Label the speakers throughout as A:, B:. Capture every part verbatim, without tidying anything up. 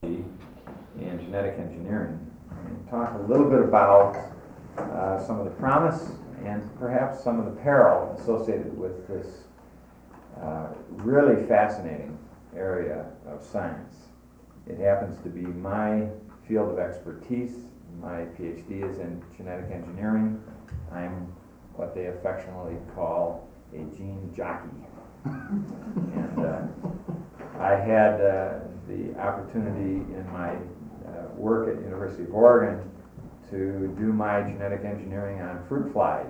A: in genetic engineering and talk a little bit about uh, some of the promise and perhaps some of the peril associated with this uh, really fascinating area of science. It happens to be my field of expertise. My PhD is in genetic engineering. I'm what they affectionately call a gene jockey. and uh, I had uh, the opportunity in my uh, work at University of Oregon to do my genetic engineering on fruit flies.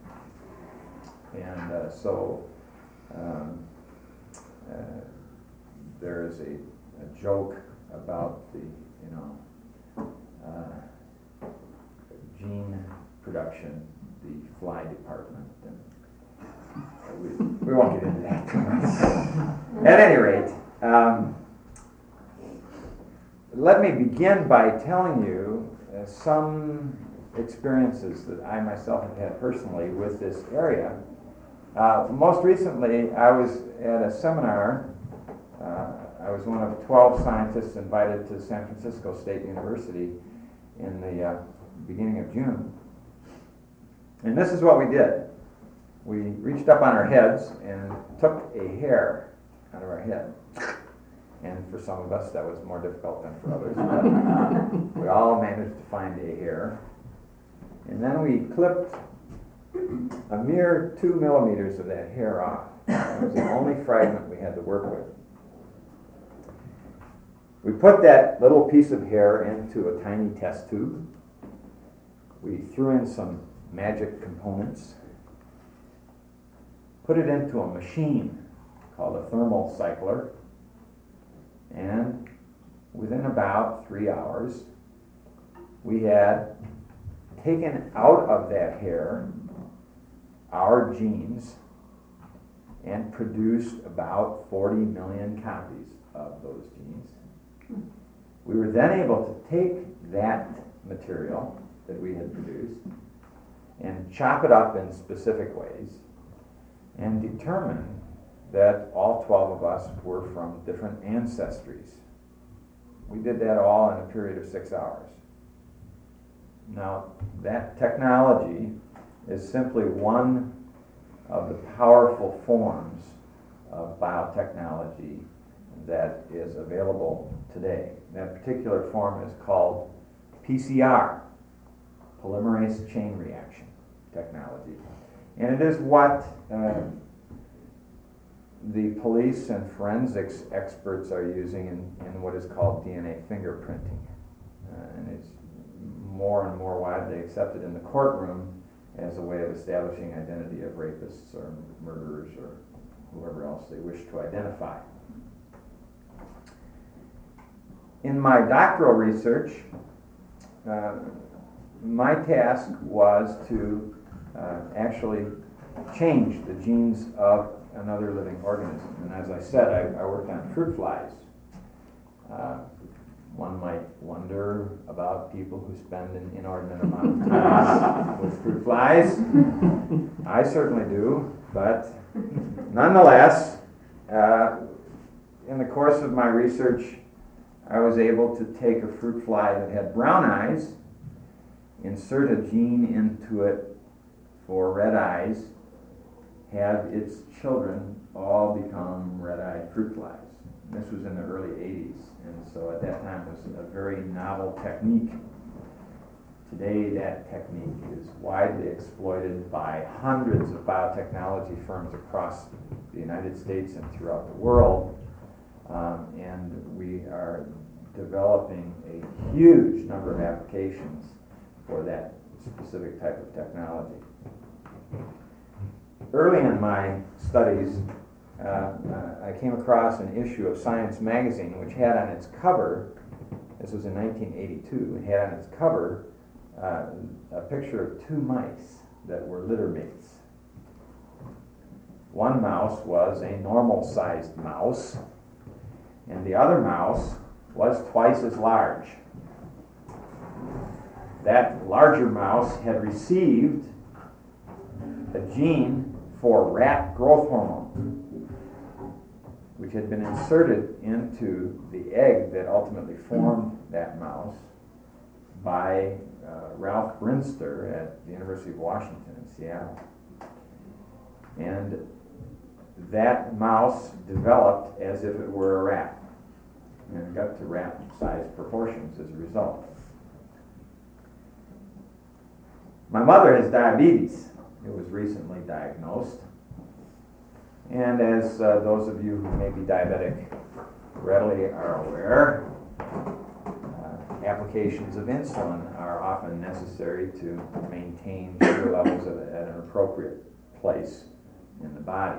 A: And uh, so um, uh, there is a, a joke about the, you know, uh, gene production, the fly department. And we, we won't get into that too much. At any rate, um, let me begin by telling you uh, some experiences that I myself have had personally with this area. Uh, most recently, I was at a seminar. Uh, I was one of twelve scientists invited to San Francisco State University in the uh, beginning of June. And this is what we did. We reached up on our heads and took a hair out of our head. And for some of us, that was more difficult than for others. But we all managed to find a hair. And then we clipped a mere two millimeters of that hair off. It was the only fragment we had to work with. We put that little piece of hair into a tiny test tube. We threw in some magic components, put it into a machine called a thermal cycler, and within about three hours, we had taken out of that hair our genes and produced about forty million copies of those genes. We were then able to take that material that we had produced and chop it up in specific ways and determine that all twelve of us were from different ancestries. We did that all in a period of six hours. Now, that technology is simply one of the powerful forms of biotechnology that is available today. That particular form is called P C R, polymerase chain reaction technology. And it is what uh, the police and forensics experts are using in, in what is called D N A fingerprinting. Uh, and it's more and more widely accepted in the courtroom as a way of establishing identity of rapists or murderers or whoever else they wish to identify. In my doctoral research, uh, my task was to uh, actually change the genes of another living organism. And as I said, I, I worked on fruit flies. Uh, one might wonder about people who spend an inordinate amount of time with fruit flies. I certainly do, but nonetheless, uh, in the course of my research, I was able to take a fruit fly that had brown eyes, insert a gene into it for red eyes, have its children all become red-eyed fruit flies. This was in the early eighties, and so at that time it was a very novel technique. Today that technique is widely exploited by hundreds of biotechnology firms across the United States and throughout the world, um, and we are developing a huge number of applications for that specific type of technology. Early in my studies, uh, uh, I came across an issue of Science magazine which had on its cover, this was in nineteen eighty-two, it had on its cover uh, a picture of two mice that were litter mates. One mouse was a normal-sized mouse, and the other mouse was twice as large. That larger mouse had received a gene for rat growth hormone. which had been inserted into the egg that ultimately formed that mouse by uh, Ralph Brinster at the University of Washington in Seattle. And that mouse developed as if it were a rat, and it got to rat-sized proportions as a result. My mother has diabetes. It was recently diagnosed. And as uh, those of you who may be diabetic readily are aware, uh, applications of insulin are often necessary to maintain sugar levels at, at an appropriate place in the body.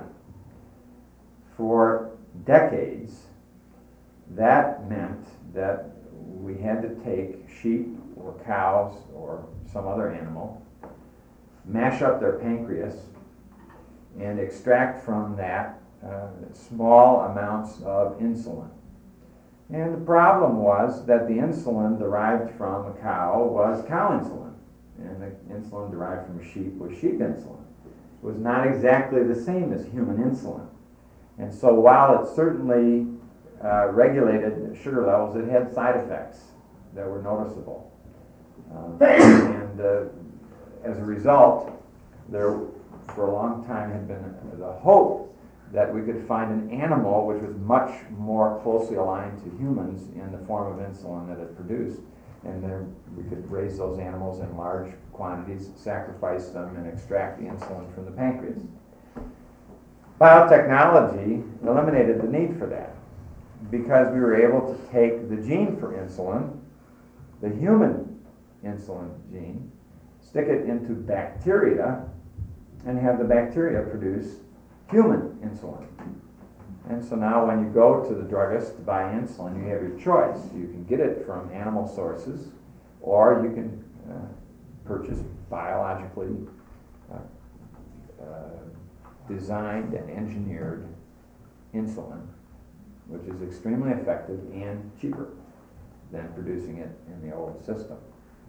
A: For decades, that meant that we had to take sheep or cows or some other animal, mash up their pancreas, and extract from that uh, small amounts of insulin. And the problem was that the insulin derived from a cow was cow insulin, and the insulin derived from a sheep was sheep insulin. It was not exactly the same as human insulin. And so while it certainly uh, regulated sugar levels, it had side effects that were noticeable. Um, and uh, as a result, there for a long time had been the hope that we could find an animal which was much more closely aligned to humans in the form of insulin that it produced. And then we could raise those animals in large quantities, sacrifice them, and extract the insulin from the pancreas. Biotechnology eliminated the need for that because we were able to take the gene for insulin, the human insulin gene, stick it into bacteria, and have the bacteria produce human insulin. And so now when you go to the druggist to buy insulin, you have your choice. You can get it from animal sources, or you can uh, purchase biologically uh, uh, designed and engineered insulin, which is extremely effective and cheaper than producing it in the old system.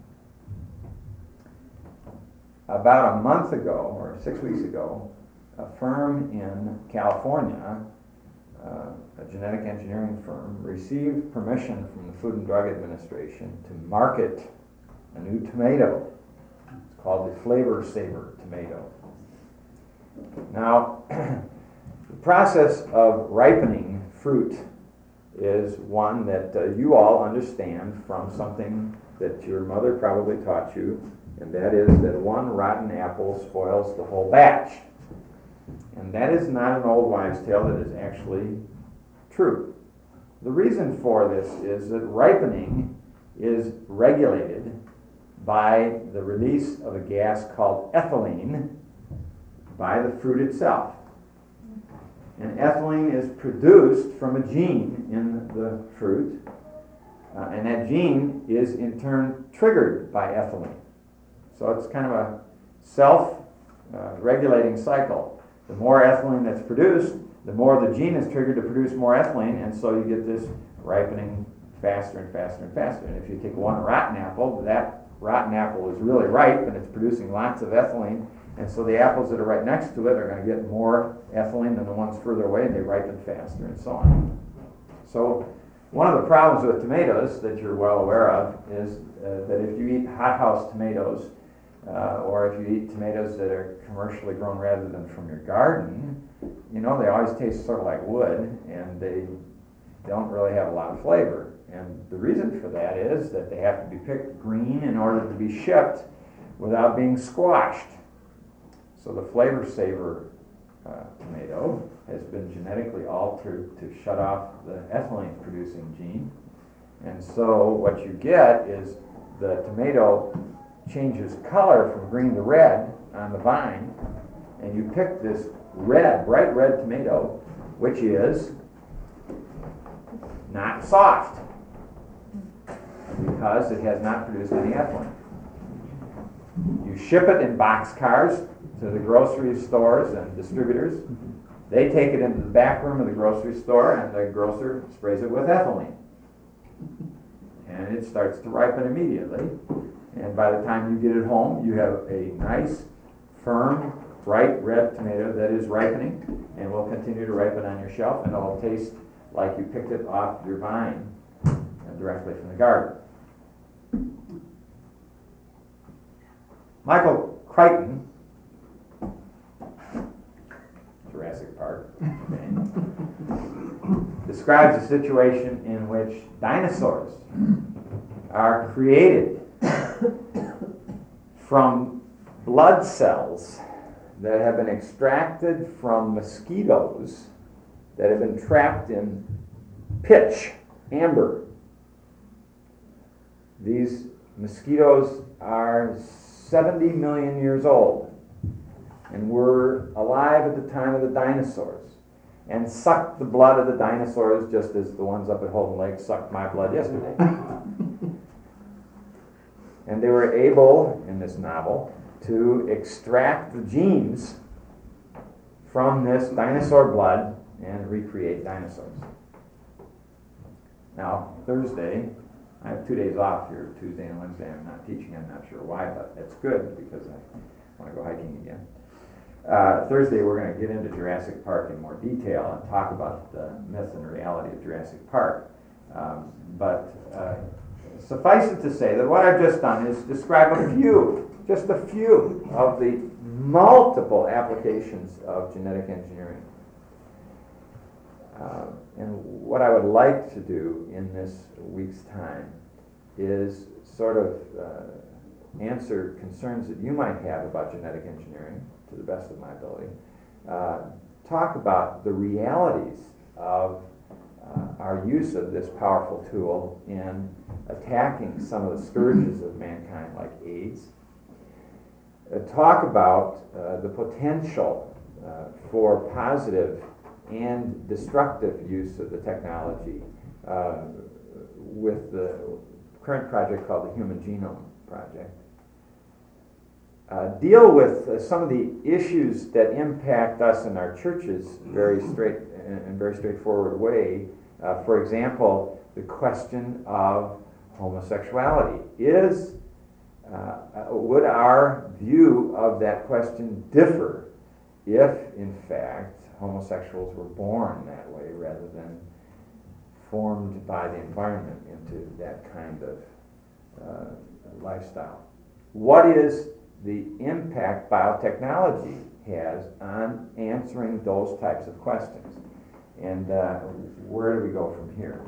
A: About a month ago, or six weeks ago, a firm in California, uh, a genetic engineering firm, received permission from the Food and Drug Administration to market a new tomato. It's called the Flavor Saver tomato. Now, the process of ripening fruit is one that uh, you all understand from something that your mother probably taught you, and that is that one rotten apple spoils the whole batch. And that is not an old wives' tale, that is actually true. The reason for this is that ripening is regulated by the release of a gas called ethylene by the fruit itself. And ethylene is produced from a gene in the fruit, uh, and that gene is in turn triggered by ethylene. So it's kind of a self-regulating uh, cycle. The more ethylene that's produced, the more the gene is triggered to produce more ethylene, and so you get this ripening faster and faster and faster. And if you take one rotten apple, that rotten apple is really ripe and it's producing lots of ethylene, and so the apples that are right next to it are going to get more ethylene than the ones further away, and they ripen faster, and so on. So one of the problems with tomatoes that you're well aware of is uh, that if you eat hothouse tomatoes, uh, or if you eat tomatoes that are commercially grown rather than from your garden, you know, they always taste sort of like wood, and they don't really have a lot of flavor. And the reason for that is that they have to be picked green in order to be shipped without being squashed. So the Flavor Saver uh, tomato has been genetically altered to shut off the ethylene producing gene. And so what you get is the tomato changes color from green to red on the vine, and you pick this red, bright red tomato, which is not soft because it has not produced any ethylene. You ship it in boxcars to the grocery stores and distributors. They take it into the back room of the grocery store, and the grocer sprays it with ethylene. And it starts to ripen immediately. And by the time you get it home, you have a nice, firm bright red tomato that is ripening and will continue to ripen on your shelf, and it'll taste like you picked it off your vine uh, directly from the garden. Michael Crichton, Jurassic Park, okay, describes a situation in which dinosaurs are created from blood cells that have been extracted from mosquitoes that have been trapped in pitch, amber. These mosquitoes are seventy million years old and were alive at the time of the dinosaurs and sucked the blood of the dinosaurs just as the ones up at Holden Lake sucked my blood yesterday. And they were able, in this novel, to extract the genes from this dinosaur blood and recreate dinosaurs. Now, Thursday, I have two days off here, Tuesday and Wednesday. I'm not teaching, I'm not sure why, but that's good because I want to go hiking again. Uh, Thursday, we're going to get into Jurassic Park in more detail and talk about the myth and reality of Jurassic Park. Um, but uh, suffice it to say that what I've just done is describe a few, just a few of the multiple applications of genetic engineering. Uh, and what I would like to do in this week's time is sort of uh, answer concerns that you might have about genetic engineering to the best of my ability. Uh, talk about the realities of uh, our use of this powerful tool in attacking some of the scourges of mankind like AIDS. Uh, talk about uh, the potential uh, for positive and destructive use of the technology uh, with the current project called the Human Genome Project. Uh, deal with uh, some of the issues that impact us in our churches very straight in very straightforward way. Uh, for example, the question of homosexuality. Is uh, would our view of that question differ if, in fact, homosexuals were born that way rather than formed by the environment into that kind of uh, lifestyle? What is the impact biotechnology has on answering those types of questions? And uh, where do we go from here?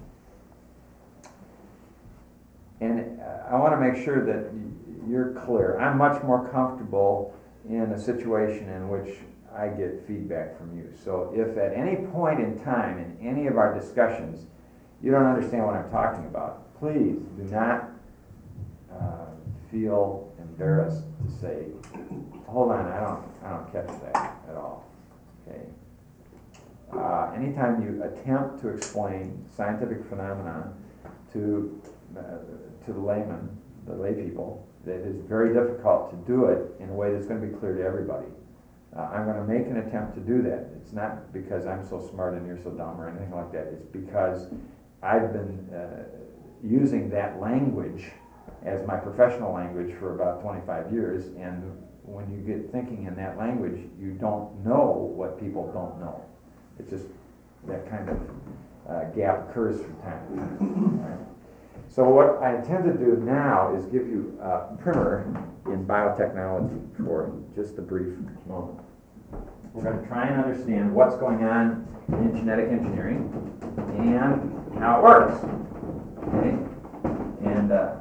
A: And uh, I want to make sure that you're clear. I'm much more comfortable in a situation in which I get feedback from you. So if at any point in time in any of our discussions you don't understand what I'm talking about, please do not uh, feel embarrassed to say, hold on, I don't, I don't catch that at all. Okay. Uh, anytime you attempt to explain scientific phenomena to uh, to the layman, the lay people, that is very difficult to do it in a way that's going to be clear to everybody. Uh, I'm going to make an attempt to do that. It's not because I'm so smart and you're so dumb or anything like that. It's because I've been uh, using that language as my professional language for about twenty-five years, and when you get thinking in that language, you don't know what people don't know. It's just that kind of uh, gap occurs from time to time. Right? So what I intend to do now is give you a primer in biotechnology for just a brief moment. We're going to try and understand what's going on in genetic engineering and how it works. Okay? And uh,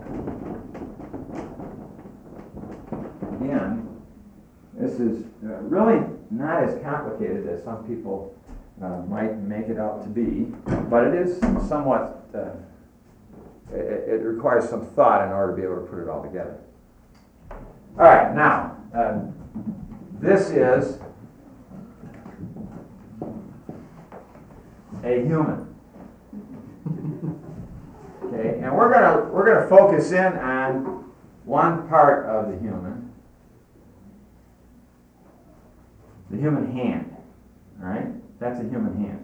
A: again, this is uh, really not as complicated as some people uh, might make it out to be, but it is somewhat, uh, it, it requires some thought in order to be able to put it all together. All right, now, uh, this is a human. Okay, and we're gonna we're gonna focus in on one part of the human, the human hand. All right, that's a human hand.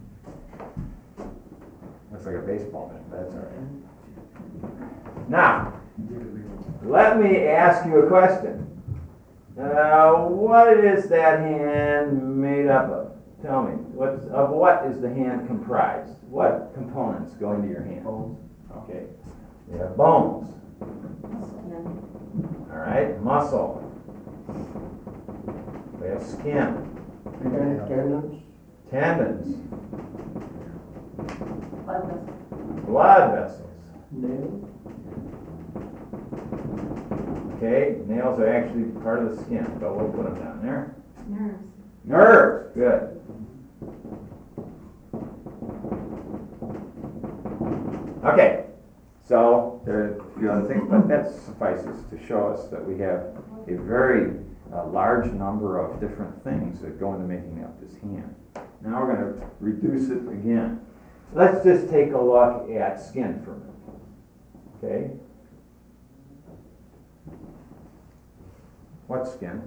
A: Looks like a baseball bat, but that's all right. Now, let me ask you a question. Uh, what is that hand made up of? Tell me, what's, of what is the hand comprised? What components go into your hand?
B: Bones.
A: Okay, we have bones.
C: Skin.
A: All right, muscle. We have skin,
B: And tendons.
A: tendons,
C: Blood vessels.
A: blood vessels.
B: Nails.
A: Okay, nails are actually part of the skin, but we'll put them down there.
C: Nerves.
A: Nerves, good. Okay, so there are a few other things, but that suffices to show us that we have a very uh, large number of different things that go into making up this hand. Now we're going to reduce it again. Let's just take a look at skin for a minute. Okay? What's skin?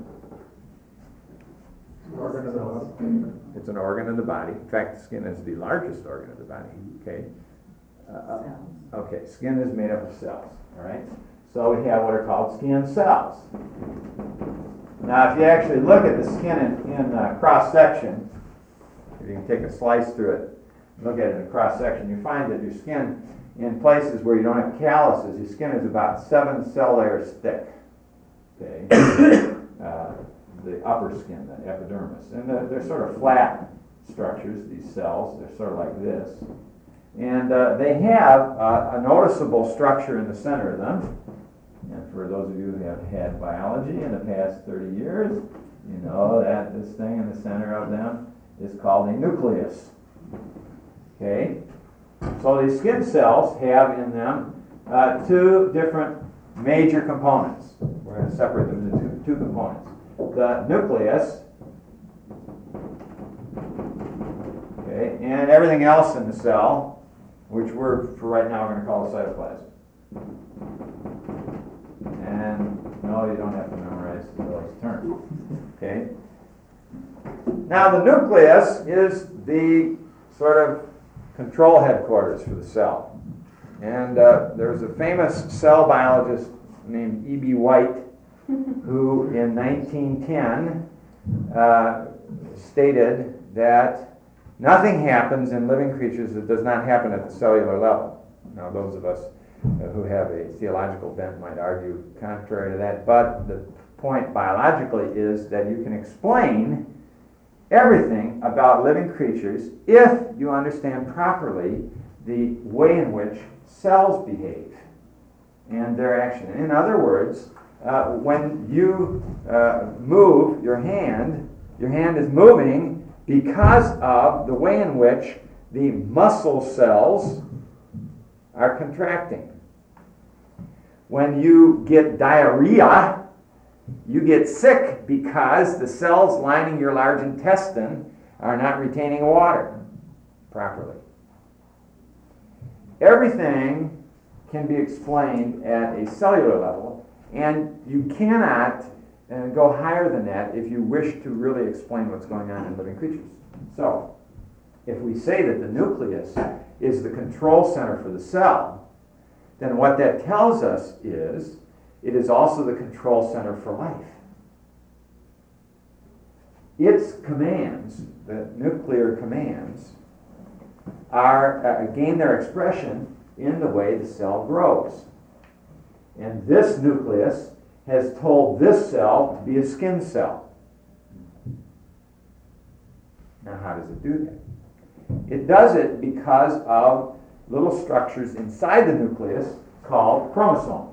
B: Organ of the body.
A: It's an organ of the body. In fact, the skin is the largest organ of the body. Okay? Uh,
C: Cells.
A: okay, skin is made up of cells. All right? So we have what are called skin cells. Now, if you actually look at the skin in, in uh, cross section, if you can take a slice through it, look at it in cross section, you find that your skin, in places where you don't have calluses, your skin is about seven cell layers thick. Okay? uh, the upper skin, the epidermis. And they're, they're sort of flat structures, these cells. They're sort of like this. And uh, they have uh, a noticeable structure in the center of them. And for those of you who have had biology in the past thirty years, you know that this thing in the center of them is called a nucleus. Okay? So these skin cells have in them uh, two different major components. We're going to separate them into two, two components. The nucleus, okay, and everything else in the cell, which we're, for right now, going to call the cytoplasm. And no, you don't have to memorize those terms. Okay? Now, the nucleus is the sort of control headquarters for the cell. And uh, there's a famous cell biologist named E B White who in nineteen ten uh, stated that nothing happens in living creatures that does not happen at the cellular level. Now, those of us uh, who have a theological bent might argue contrary to that, but the point biologically is that you can explain everything about living creatures if you understand properly the way in which cells behave and their action. In other words, uh, when you uh, move your hand, your hand is moving because of the way in which the muscle cells are contracting. When you get diarrhea, you get sick because the cells lining your large intestine are not retaining water properly. Everything can be explained at a cellular level, and you cannot uh, go higher than that if you wish to really explain what's going on in living creatures. So, if we say that the nucleus is the control center for the cell, then what that tells us is it is also the control center for life. Its commands, the nuclear commands, are uh, gain their expression in the way the cell grows. And this nucleus has told this cell to be a skin cell. Now, how does it do that? It does it because of little structures inside the nucleus called chromosomes.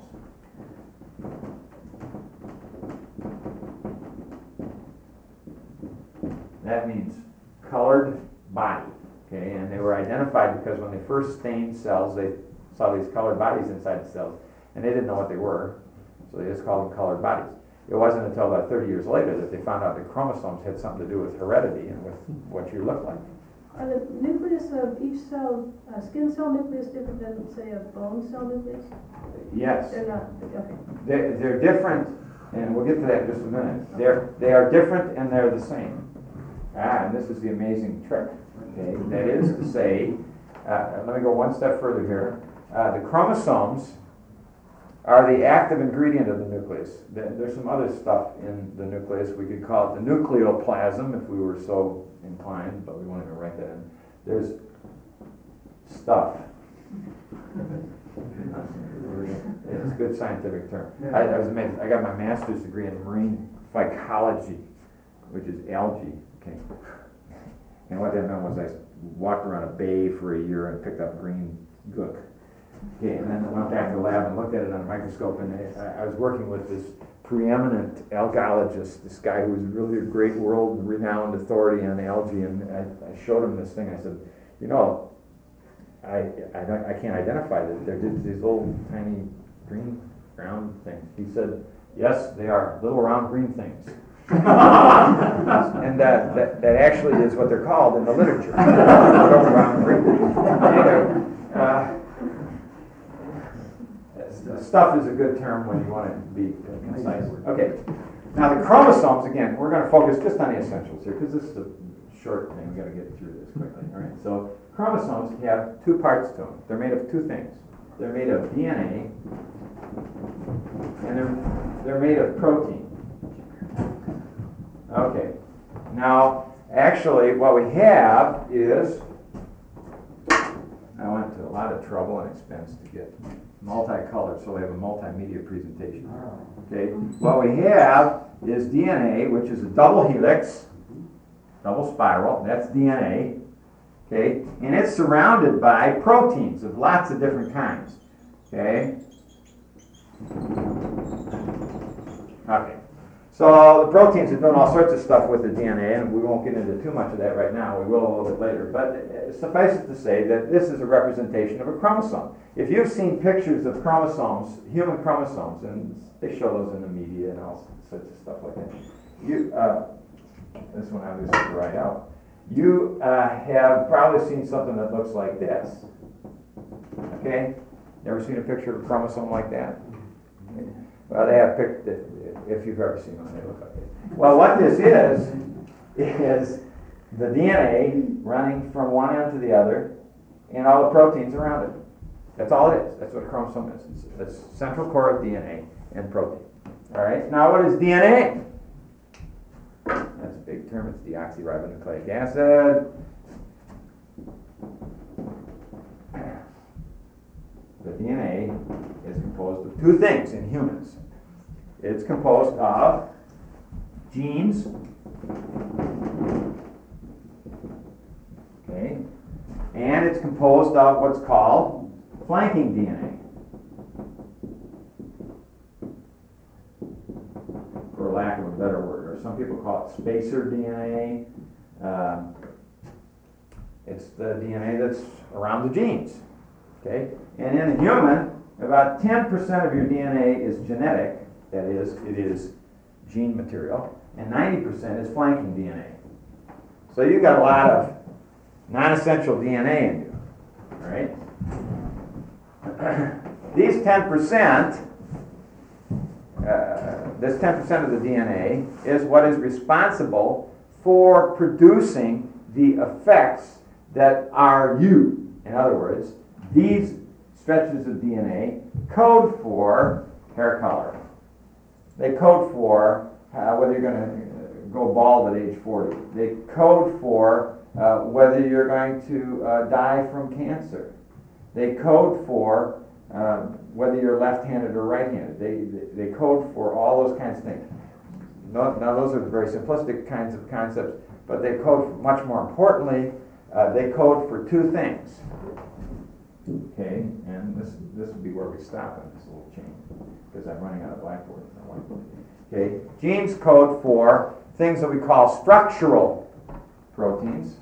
A: That means colored body. Okay, and they were identified because when they first stained cells, they saw these colored bodies inside the cells, and they didn't know what they were, so they just called them colored bodies. It wasn't until about thirty years later that they found out that chromosomes had something to do with heredity and with what you look like.
D: Are the nucleus of each cell, uh, skin cell nucleus different than, say, a bone cell nucleus?
A: Yes,
D: They're not, okay.
A: they're, they're different, and we'll get to that in just a minute. They're, they are different and they're the same. Ah, and this is the amazing trick. Okay, that is to say, uh, let me go one step further here. Uh, the chromosomes are the active ingredient of the nucleus. There- There's some other stuff in the nucleus. We could call it the nucleoplasm if we were so inclined, but we won't even write that in. There's stuff. It's a good scientific term. I, I was amazed. I got my master's degree in marine phycology, which is algae. Okay. And what that meant was I walked around a bay for a year and picked up green gook. Okay, and then I went back to the lab and looked at it on a microscope, and I, I was working with this preeminent algalogist, this guy who was really a great world-renowned authority on algae, and I, I showed him this thing. I said, you know, I I, don't, I can't identify this. They're just these little tiny green round things. He said, yes, they are little round green things. And that, that that actually is what they're called in the literature. Little round green things. Anyway, uh, stuff is a good term when you want to be concise. Okay. Now the chromosomes, again, we're going to focus just on the essentials here because this is a short thing. We've got to get through this quickly. All right. So chromosomes have two parts to them. They're made of two things. They're made of D N A and they're, they're made of protein. Okay. Now, actually, what we have is, I went to a lot of trouble and expense to get multicolored, so we have a multimedia presentation. Okay. What we have is D N A, which is a double helix, double spiral. That's D N A. Okay. And it's surrounded by proteins of lots of different kinds. Okay. Okay. So the proteins are doing all sorts of stuff with the D N A, and we won't get into too much of that right now. We will a little bit later. But suffice it to say that this is a representation of a chromosome. If you've seen pictures of chromosomes, human chromosomes, and they show those in the media and all sorts of stuff like that, you, uh, this one I was to write out, you uh, have probably seen something that looks like this. Okay? Ever seen a picture of a chromosome like that? Well, they have picked, if you've ever seen one, they look like it. Well, what this is, is the D N A running from one end to the other and all the proteins around it. That's all it is. That's what a chromosome is. It's the central core of D N A and protein. All right, now what is D N A? That's a big term. It's deoxyribonucleic acid. The D N A is composed of two things in humans. It's composed of genes, okay, and it's composed of what's called flanking D N A, for lack of a better word, or some people call it spacer D N A. Uh, it's the D N A that's around the genes, okay, and in a human, about ten percent of your D N A is genetic. That is, it is gene material, and ninety percent is flanking D N A. So you've got a lot of non-essential D N A in you, right? These ten percent, uh, this ten percent of the D N A is what is responsible for producing the effects that are you. In other words, these stretches of D N A code for hair color. They code for uh, whether you're going to go bald at age forty. They code for uh, whether you're going to uh, die from cancer. They code for uh, whether you're left-handed or right-handed. They, they, they code for all those kinds of things. No, now, those are very simplistic kinds of concepts, but they code, for, much more importantly, uh, they code for two things. Okay, and this this would be where we stop on this little chain, because I'm running out of blackboard. Okay, genes code for things that we call structural proteins.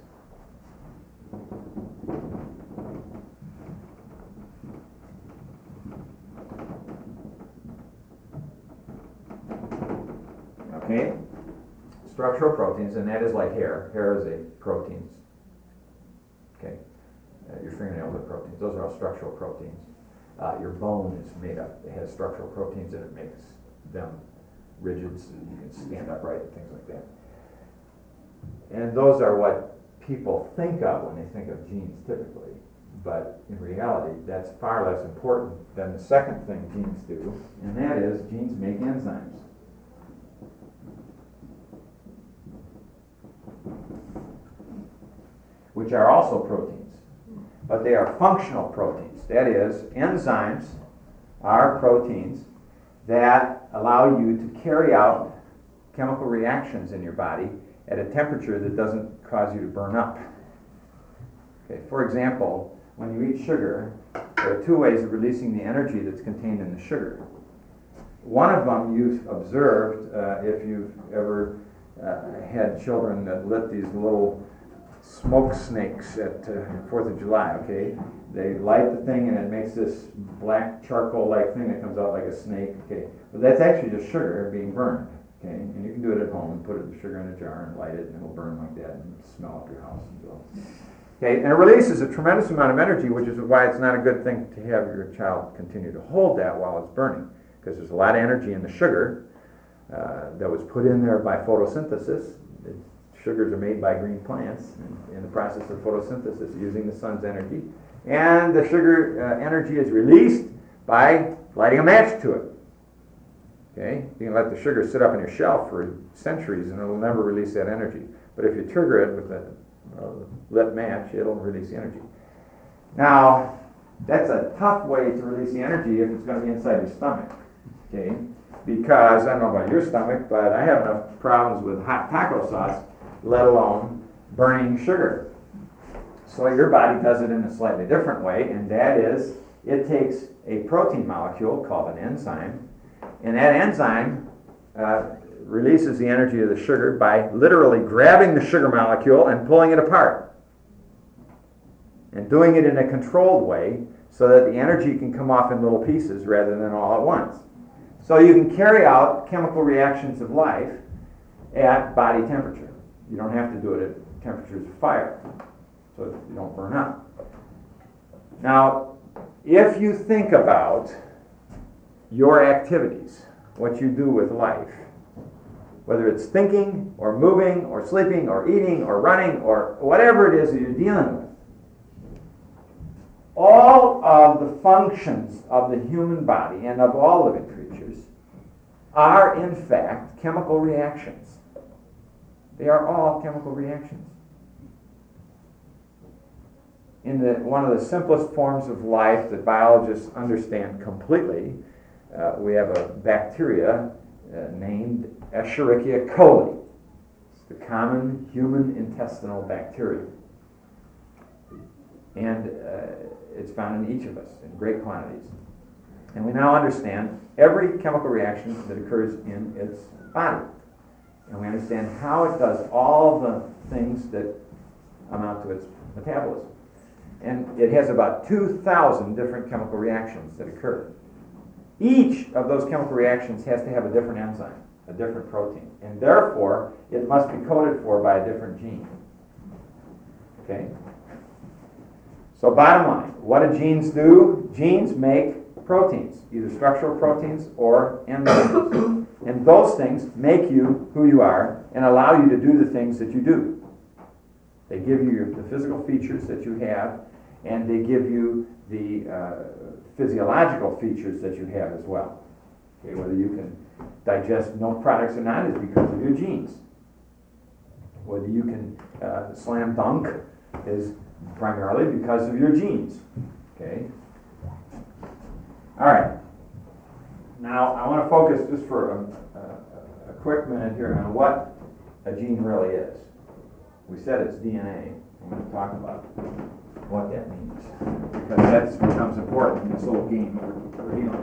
A: Okay, structural proteins, and that is like hair. Hair is a protein. Okay. Uh, your fingernails are proteins. Those are all structural proteins. Uh, your bone is made up. It has structural proteins and it makes them rigid so you can stand upright and things like that. And those are what people think of when they think of genes typically. But in reality, that's far less important than the second thing genes do, and that is genes make enzymes. Which are also proteins, but they are functional proteins. That is, enzymes are proteins that allow you to carry out chemical reactions in your body at a temperature that doesn't cause you to burn up. Okay, for example, when you eat sugar, there are two ways of releasing the energy that's contained in the sugar. One of them you've observed uh, if you've ever uh, had children that lit these little smoke snakes at uh, fourth of July, okay? They light the thing and it makes this black charcoal-like thing that comes out like a snake, okay? But that's actually just sugar being burned, okay? And you can do it at home and put the sugar in a jar and light it and it'll burn like that and smell up your house and so. Okay, and it releases a tremendous amount of energy, which is why it's not a good thing to have your child continue to hold that while it's burning, because there's a lot of energy in the sugar uh, that was put in there by photosynthesis. It, sugars are made by green plants in, in the process of photosynthesis using the sun's energy, and the sugar uh, energy is released by lighting a match to it. Okay, you can let the sugar sit up on your shelf for centuries and it'll never release that energy. But if you trigger it with a uh, lit match, it'll release the energy. Now, that's a tough way to release the energy if it's going to be inside your stomach. Okay, because I don't know about your stomach, but I have enough problems with hot taco sauce, let alone burning sugar. So your body does it in a slightly different way, and that is it takes a protein molecule called an enzyme, and that enzyme uh, releases the energy of the sugar by literally grabbing the sugar molecule and pulling it apart. And doing it in a controlled way so that the energy can come off in little pieces rather than all at once. So you can carry out chemical reactions of life at body temperature. You don't have to do it at temperatures of fire, so you don't burn up. Now, if you think about your activities, what you do with life, whether it's thinking or moving or sleeping or eating or running or whatever it is that you're dealing with, all of the functions of the human body and of all living creatures are in fact chemical reactions. They are all chemical reactions. In the, one of the simplest forms of life that biologists understand completely, uh, we have a bacteria uh, named Escherichia coli. It's the common human intestinal bacteria. And uh, it's found in each of us in great quantities. And we now understand every chemical reaction that occurs in its body. And we understand how it does all the things that amount to its metabolism. And it has about two thousand different chemical reactions that occur. Each of those chemical reactions has to have a different enzyme, a different protein. And therefore, it must be coded for by a different gene. Okay? So bottom line, what do genes do? Genes make proteins, either structural proteins or enzymes. And those things make you who you are and allow you to do the things that you do. They give you the physical features that you have, and they give you the uh, physiological features that you have as well. Okay, whether you can digest milk products or not is because of your genes. Whether you can uh, slam dunk is primarily because of your genes. Okay? All right. Now, I want to focus just for a, a, a quick minute here on what a gene really is. We said it's D N A. I'm going to talk about what that means, because that becomes important in this little game we're, we're dealing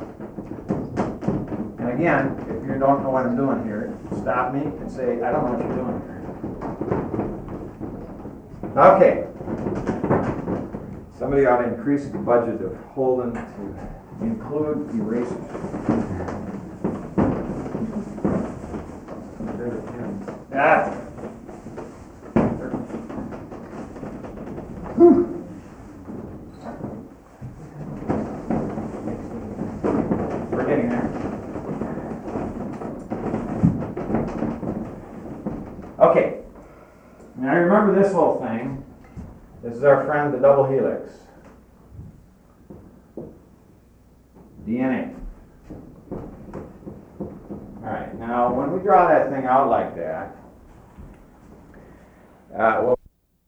A: with. And again, if you don't know what I'm doing here, stop me and say, I don't know what you're doing here. Okay. Somebody ought to increase the budget of Holden to include erasers. Ah. Whew. We're getting there. Okay. Now remember this little thing. This is our friend, the double helix. D N A. All right, now when we draw that thing out like that, uh, well,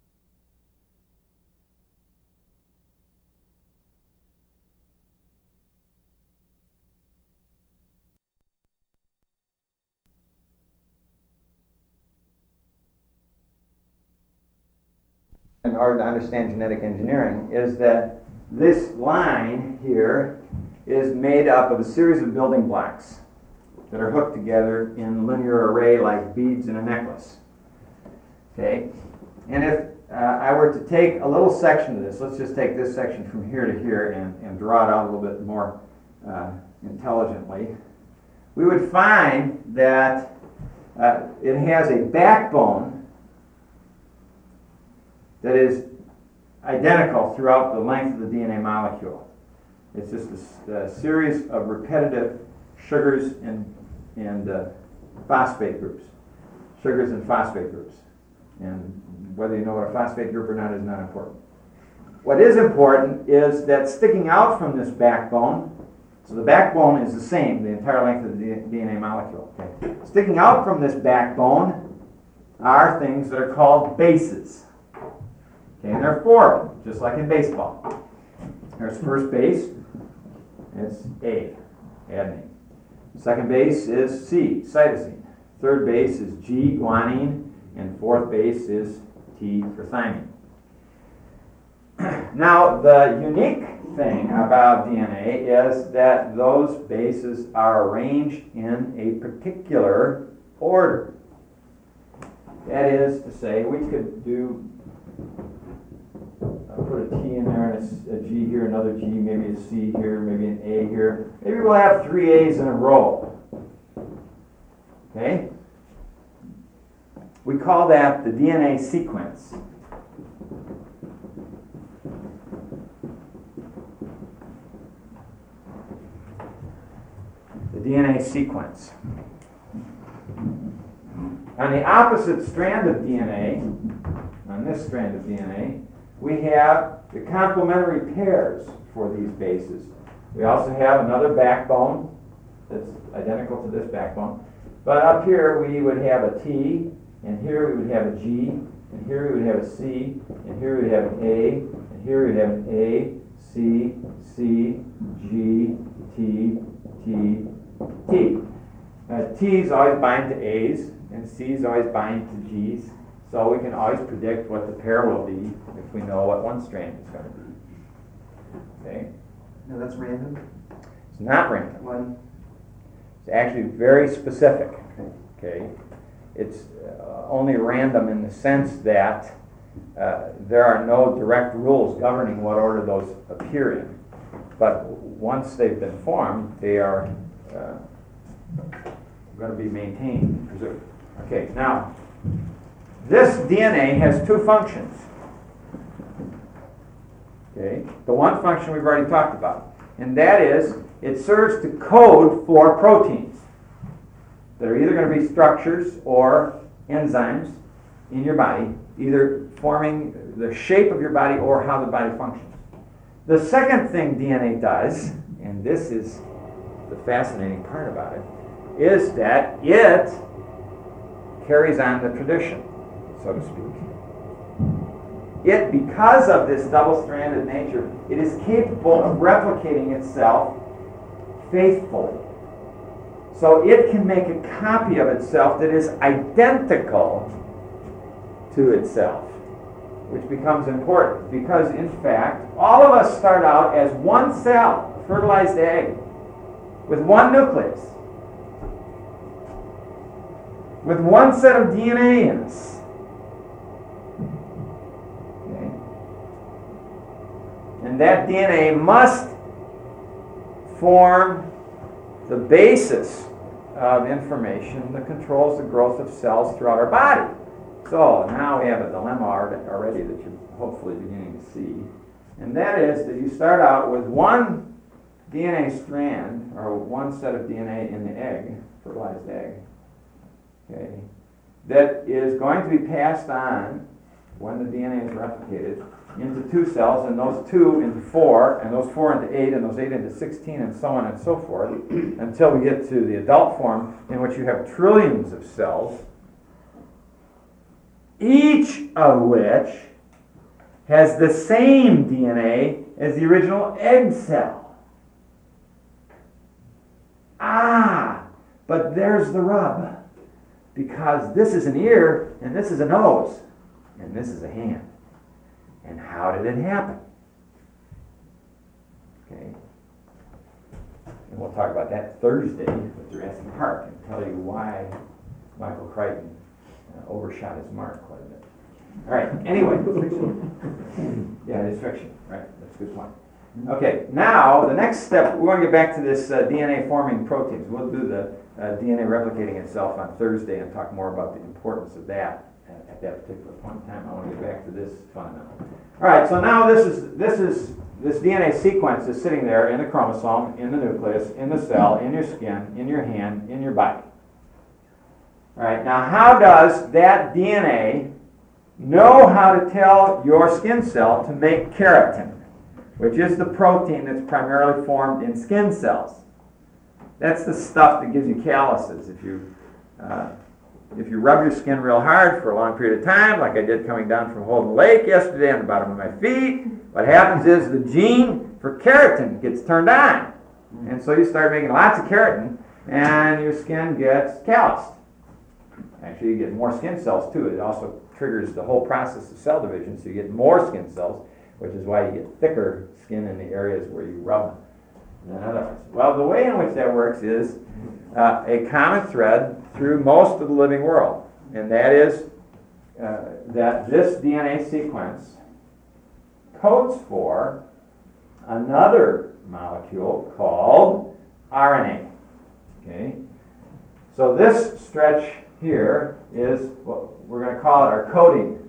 A: in order to understand genetic engineering, is that this line here is made up of a series of building blocks that are hooked together in linear array like beads in a necklace. Okay? And if uh, I were to take a little section of this, let's just take this section from here to here and, and draw it out a little bit more uh, intelligently, we would find that uh, it has a backbone that is identical throughout the length of the D N A molecule. It's just a, a series of repetitive sugars and, and uh, phosphate groups. Sugars and phosphate groups. And whether you know what a phosphate group or not is not important. What is important is that sticking out from this backbone, so the backbone is the same, the entire length of the D N A molecule. Okay. Sticking out from this backbone are things that are called bases. Okay, and there are four of them, just like in baseball. There's first base, it's A, adenine. Second base is C, cytosine. Third base is G, guanine. And fourth base is T for thymine. Now, the unique thing about D N A is that those bases are arranged in a particular order. That is to say, we could do I'll put a T in there and a, a G here, another G, maybe a C here, maybe an A here. Maybe we'll have three A's in a row. Okay? We call that the D N A sequence. The D N A sequence. On the opposite strand of D N A, on this strand of D N A, we have the complementary pairs for these bases. We also have another backbone that's identical to this backbone. But up here we would have a T, and here we would have a G, and here we would have a C, and here we would have an A, and here we would have an A, C, C, G, T, T, T. Uh, T's always bind to A's, and C's always bind to G's. So we can always predict what the pair will be if we know what one strand is going to be. Okay?
B: No, that's random.
A: It's not random.
B: Why?
A: It's actually very specific. Okay? It's uh, only random in the sense that uh, there are no direct rules governing what order those appear in. But once they've been formed, they are uh, going to be maintained and preserved. Okay, now, this D N A has two functions. Okay, the one function we've already talked about, and that is it serves to code for proteins that are either going to be structures or enzymes in your body, either forming the shape of your body or how the body functions. The second thing D N A does, and this is the fascinating part about it, is that it carries on the tradition, so to speak. It, because of this double-stranded nature, it is capable of replicating itself faithfully. So it can make a copy of itself that is identical to itself, which becomes important because, in fact, all of us start out as one cell, a fertilized egg, with one nucleus, with one set of D N A in us. Okay? And that D N A must form the basis of information that controls the growth of cells throughout our body. So now we have a dilemma already that you're hopefully beginning to see. And that is that you start out with one D N A strand, or one set of D N A in the egg, fertilized egg, okay, that is going to be passed on when the D N A is replicated, into two cells, and those two into four, and those four into eight, and those eight into sixteen, and so on and so forth, until we get to the adult form, in which you have trillions of cells, each of which has the same D N A as the original egg cell. Ah, but there's the rub. Because this is an ear, and this is a nose, and this is a hand. And how did it happen? Okay. And we'll talk about that Thursday with Jurassic Park and tell you why Michael Crichton uh, overshot his mark quite a bit. All right, anyway. Yeah, it is fiction. Right, that's a good point. Okay, now the next step, we want to get back to this uh, D N A forming proteins. We'll do the uh, D N A replicating itself on Thursday and talk more about the importance of that at, at that particular point in time. I want to get back to this fundamental. All right, so now this is this is this D N A sequence is sitting there in the chromosome, in the nucleus, in the cell, in your skin, in your hand, in your body. All right, now how does that D N A know how to tell your skin cell to make keratin, which is the protein that's primarily formed in skin cells? That's the stuff that gives you calluses. If you uh, if you rub your skin real hard for a long period of time, like I did coming down from Holden Lake yesterday on the bottom of my feet, what happens is the gene for keratin gets turned on. And so you start making lots of keratin, and your skin gets calloused. Actually, you get more skin cells, too. It also triggers the whole process of cell division, so you get more skin cells, which is why you get thicker skin in the areas where you rub than others. Well, the way in which that works is uh, a common thread through most of the living world, and that is uh, that this D N A sequence codes for another molecule called R N A. Okay, so this stretch here is what we're going to call it our coding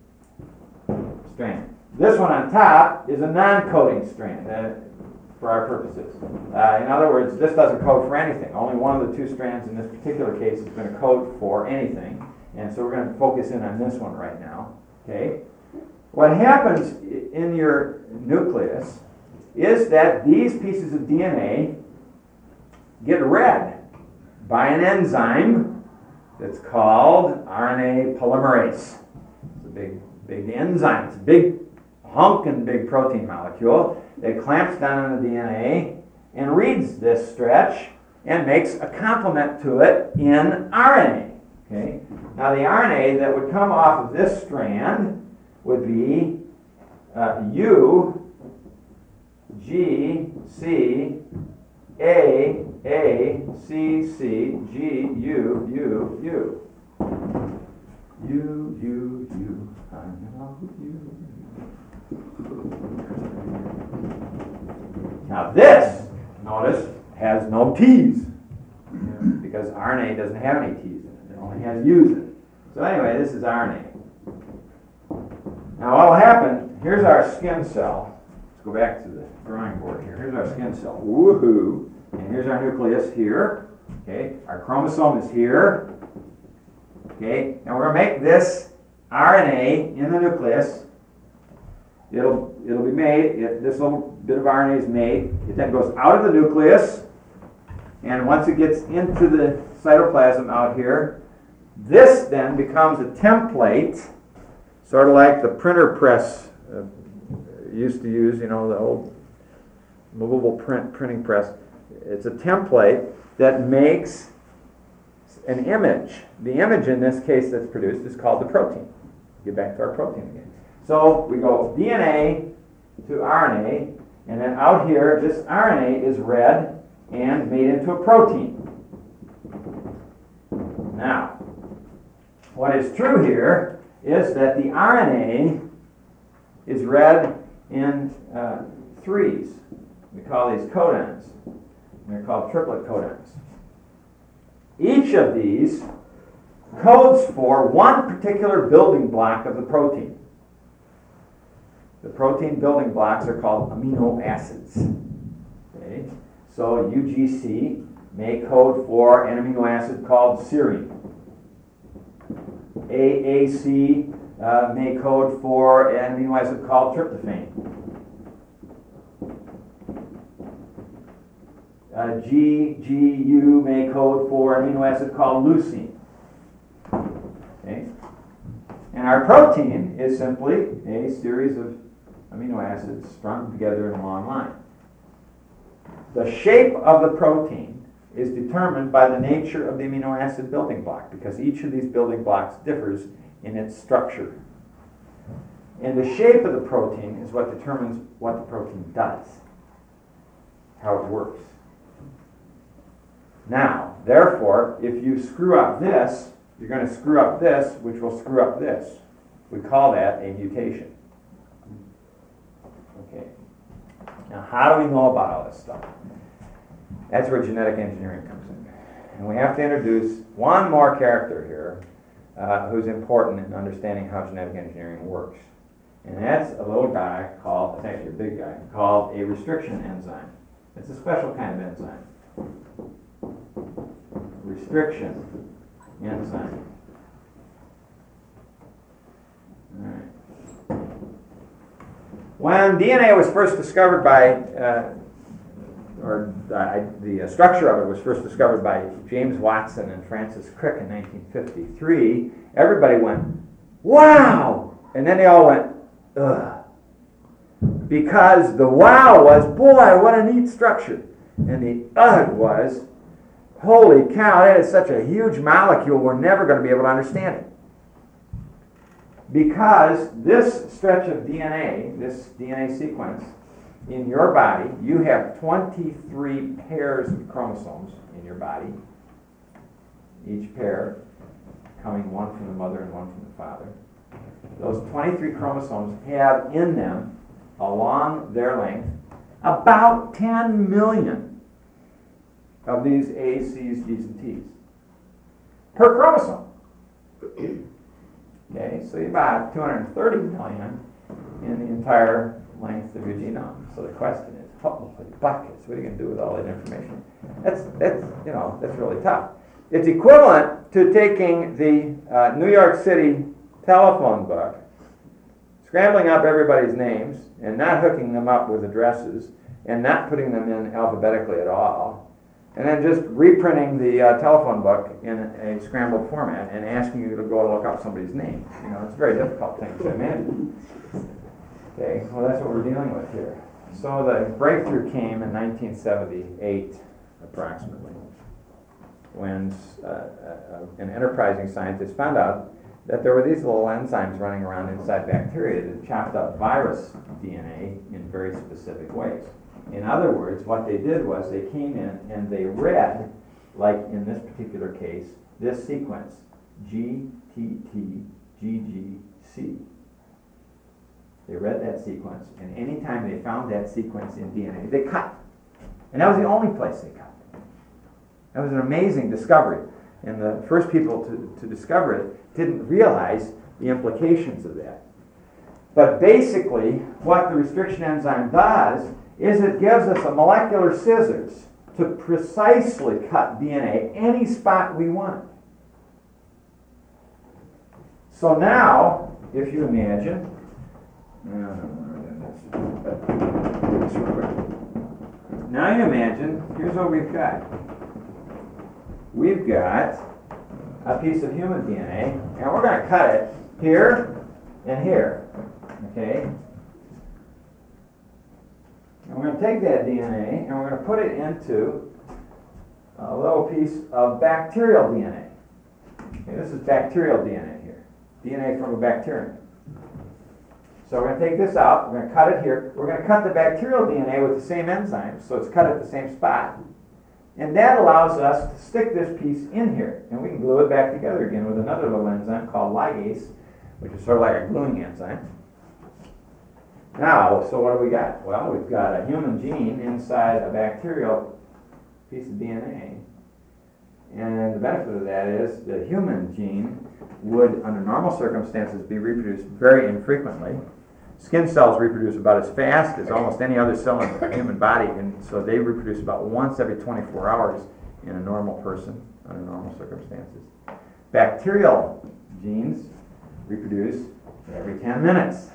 A: strand. This one on top is a non-coding strand. Uh, for our purposes. Uh, in other words, this doesn't code for anything. Only one of the two strands in this particular case is going to code for anything. And so we're going to focus in on this one right now. Okay? What happens in your nucleus is that these pieces of D N A get read by an enzyme that's called R N A polymerase. It's a big, big enzyme. It's a big hunk and big protein molecule. It clamps down on the D N A and reads this stretch and makes a complement to it in R N A. Okay? Now the R N A that would come off of this strand would be uh, U, G, C, A, A, C, C, G, U, U, U. U, U, U, I love you. Now this, notice, has no T's, because R N A doesn't have any T's in it. It only has U's in it. So anyway, this is R N A. Now what will happen, here's our skin cell. Let's go back to the drawing board here. Here's our skin cell. Woohoo! And here's our nucleus here. Okay, our chromosome is here. Okay, now we're going to make this R N A in the nucleus. It'll it'll be made, it, this little bit of R N A is made. It then goes out of the nucleus, and once it gets into the cytoplasm out here, this then becomes a template, sort of like the printer press uh, used to use, you know, the old movable print printing press. It's a template that makes an image. The image in this case that's produced is called the protein. Get back to our protein again. So we go D N A to R N A, and then out here, this R N A is read and made into a protein. Now, what is true here is that the R N A is read in uh, threes. We call these codons. They're called triplet codons. Each of these codes for one particular building block of the protein. The protein building blocks are called amino acids. Okay? So U G C may code for an amino acid called serine. A A C uh, may code for an amino acid called tryptophan. Uh, G, G, U may code for an amino acid called leucine. Okay? And our protein is simply a series of amino acids strung together in a long line. The shape of the protein is determined by the nature of the amino acid building block, because each of these building blocks differs in its structure. And the shape of the protein is what determines what the protein does, how it works. Now, therefore, if you screw up this, you're going to screw up this, which will screw up this. We call that a mutation. Okay. Now, how do we know about all this stuff? That's where genetic engineering comes in. And we have to introduce one more character here uh, who's important in understanding how genetic engineering works. And that's a little guy called, it's actually a big guy, called a restriction enzyme. It's a special kind of enzyme. Restriction enzyme. All right. When D N A was first discovered by, uh, or uh, the uh, structure of it was first discovered by James Watson and Francis Crick in nineteen fifty-three, everybody went, wow! And then they all went, ugh. Because the wow was, boy, what a neat structure. And the ugh was, holy cow, that is such a huge molecule, we're never going to be able to understand it. Because this stretch of D N A, this D N A sequence, in your body, you have twenty-three pairs of chromosomes in your body, each pair coming one from the mother and one from the father. Those twenty-three chromosomes have in them, along their length, about ten million of these A's, C's, G's, and T's per chromosome. Okay, so you about two hundred thirty million in the entire length of your genome. So the question is, holy buckets, what are you going to do with all that information? That's, that's, you know, that's really tough. It's equivalent to taking the uh, New York City telephone book, scrambling up everybody's names, and not hooking them up with addresses, and not putting them in alphabetically at all, and then just reprinting the uh, telephone book in a scrambled format and asking you to go look up somebody's name. You know, it's a very difficult thing to imagine. Okay, well, that's what we're dealing with here. So the breakthrough came in nineteen seventy-eight, approximately, when uh, uh, an enterprising scientist found out that there were these little enzymes running around inside bacteria that chopped up virus D N A in very specific ways. In other words, what they did was they came in and they read, like in this particular case, this sequence, G T T G G C. They read that sequence, and anytime they found that sequence in D N A, they cut. And that was the only place they cut. That was an amazing discovery. And the first people to, to discover it didn't realize the implications of that. But basically, what the restriction enzyme does is it gives us a molecular scissors to precisely cut D N A any spot we want. So now, if you imagine, now you imagine, here's what we've got. We've got a piece of human D N A, and we're going to cut it here and here, okay? And we're going to take that D N A, and we're going to put it into a little piece of bacterial D N A. Okay, this is bacterial D N A here, D N A from a bacterium. So we're going to take this out, we're going to cut it here. We're going to cut the bacterial D N A with the same enzyme, so it's cut at the same spot. And that allows us to stick this piece in here. And we can glue it back together again with another little enzyme called ligase, which is sort of like a gluing enzyme. Now, so what do we got? Well, we've got a human gene inside a bacterial piece of D N A. And the benefit of that is the human gene would, under normal circumstances, be reproduced very infrequently. Skin cells reproduce about as fast as almost any other cell in the human body, and so they reproduce about once every twenty-four hours in a normal person under normal circumstances. Bacterial genes reproduce every ten minutes.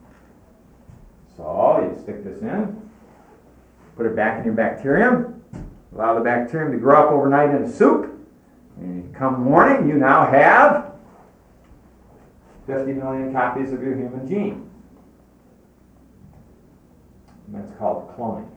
A: So you stick this in, put it back in your bacterium, allow the bacterium to grow up overnight in a soup, and come morning, you now have fifty million copies of your human gene. And that's called cloning.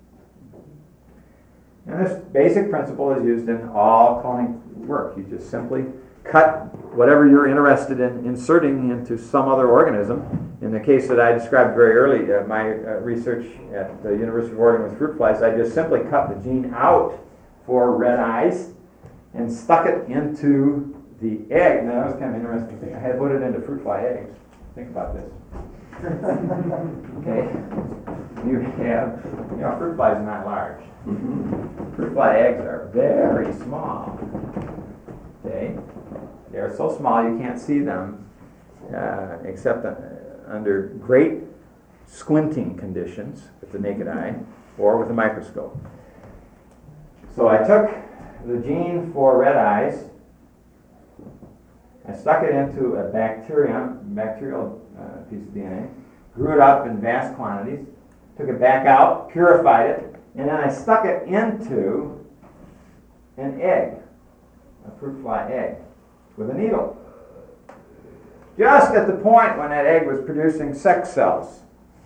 A: And this basic principle is used in all cloning work. You just simply cut whatever you're interested in inserting into some other organism. In the case that I described very early, uh, my uh, research at the University of Oregon with fruit flies, I just simply cut the gene out for red eyes and stuck it into the egg. Now that was kind of an interesting thing. I had put it into fruit fly eggs. Think about this. Okay, you have, you know, fruit flies are not large. Fruit fly eggs are very small. Okay, they are so small you can't see them uh, except uh, under great squinting conditions with the naked eye or with a microscope. So I took the gene for red eyes, I stuck it into a bacterium, bacterial uh, piece of D N A, grew it up in vast quantities, took it back out, purified it, and then I stuck it into an egg, a fruit fly egg, with a needle. Just at the point when that egg was producing sex cells.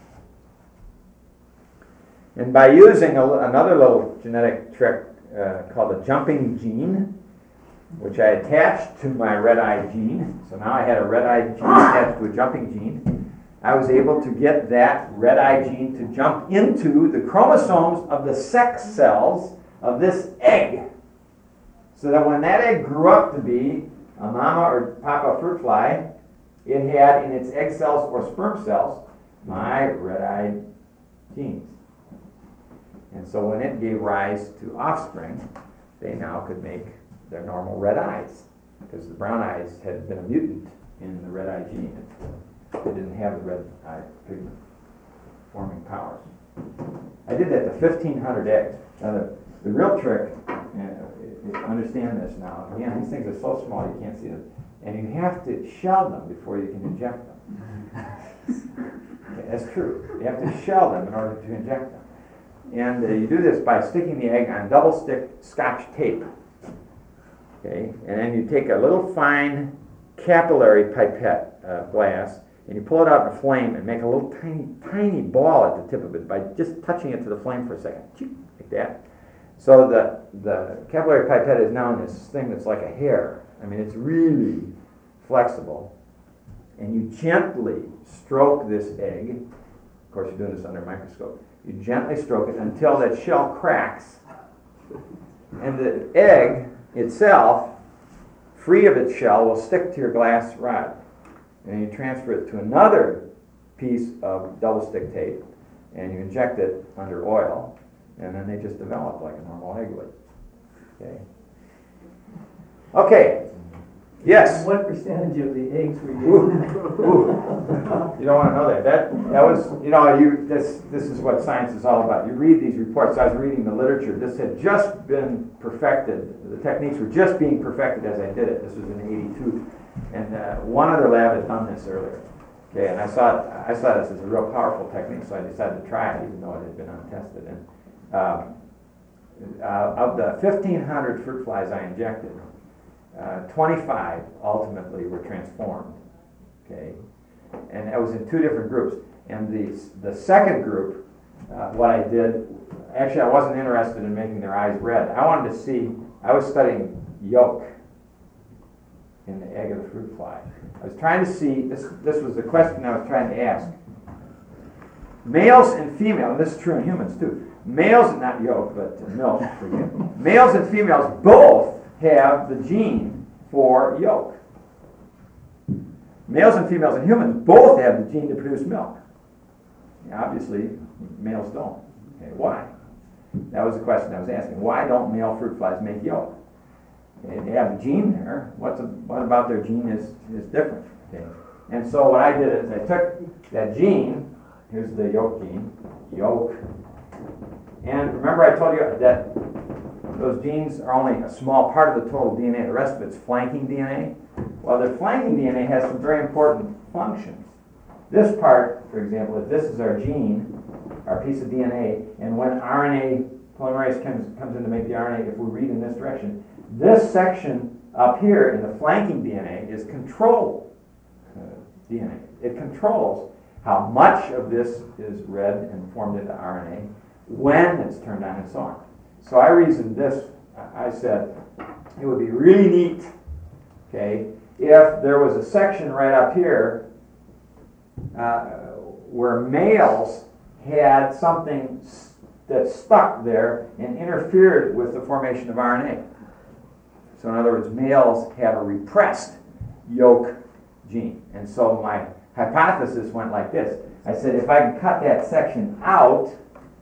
A: And by using a, another little genetic trick uh, called a jumping gene, which I attached to my red-eye gene. So now I had a red-eye gene attached to a jumping gene. I was able to get that red-eye gene to jump into the chromosomes of the sex cells of this egg. So that when that egg grew up to be a mama or papa fruit fly, it had in its egg cells or sperm cells my red-eye genes. And so when it gave rise to offspring, they now could make their normal red eyes, because the brown eyes had been a mutant in the red eye gene. They didn't have the red eye pigment forming powers. I did that to fifteen hundred eggs. Now the, the real trick, uh, understand this now, again, these things are so small you can't see them, and you have to shell them before you can inject them. Okay, that's true. You have to shell them in order to inject them. And uh, you do this by sticking the egg on double-stick Scotch tape. Okay, and then you take a little fine capillary pipette uh, glass, and you pull it out in a flame and make a little tiny, tiny ball at the tip of it by just touching it to the flame for a second, like that. So the the capillary pipette is now in this thing that's like a hair. I mean, it's really flexible, and you gently stroke this egg. Of course, you're doing this under a microscope. You gently stroke it until that shell cracks, and the egg itself, free of its shell, will stick to your glass rod. And you transfer it to another piece of double-stick tape, and you inject it under oil, and then they just develop like a normal egg would. Okay. Okay. Yes.
B: What percentage of the eggs were
A: Ooh,
B: you?
A: ooh. You don't want to know that. That that was, you know, you this this is what science is all about. You read these reports. I was reading the literature. This had just been perfected. The techniques were just being perfected as I did it. This was in eighty-two, and uh, one other lab had done this earlier. Okay, and I saw it, I saw this as a real powerful technique, so I decided to try it, even though it had been untested. And um, uh, of the fifteen hundred fruit flies I injected, Uh, twenty-five ultimately were transformed, okay, and that was in two different groups. And the the second group, uh, what I did, actually I wasn't interested in making their eyes red. I wanted to see, I was studying yolk in the egg of the fruit fly. I was trying to see, this this was the question I was trying to ask. Males and females, and this is true in humans too, males, not yolk, but milk, forgive me. Males and females both have the gene for yolk. Males and females in humans both have the gene to produce milk. Now, obviously, males don't. Okay, why? That was the question I was asking. Why don't male fruit flies make yolk? Okay, they have the gene there. What's a, what about their gene is, is different? Okay. And so what I did is I took that gene, here's the yolk gene, yolk, and remember I told you that those genes are only a small part of the total D N A. The rest of it's flanking D N A. Well, the flanking D N A has some very important functions. this part, for example, if this is our gene, our piece of D N A, and when R N A polymerase comes, comes in to make the R N A, if we read in this direction, this section up here in the flanking D N A is control uh, D N A. It controls how much of this is read and formed into R N A, when it's turned on, and so on. So I reasoned this. I said it would be really neat, okay, if there was a section right up here uh, where males had something that stuck there and interfered with the formation of R N A. So in other words, males have a repressed yolk gene. And so my hypothesis went like this. I said, if I can cut that section out,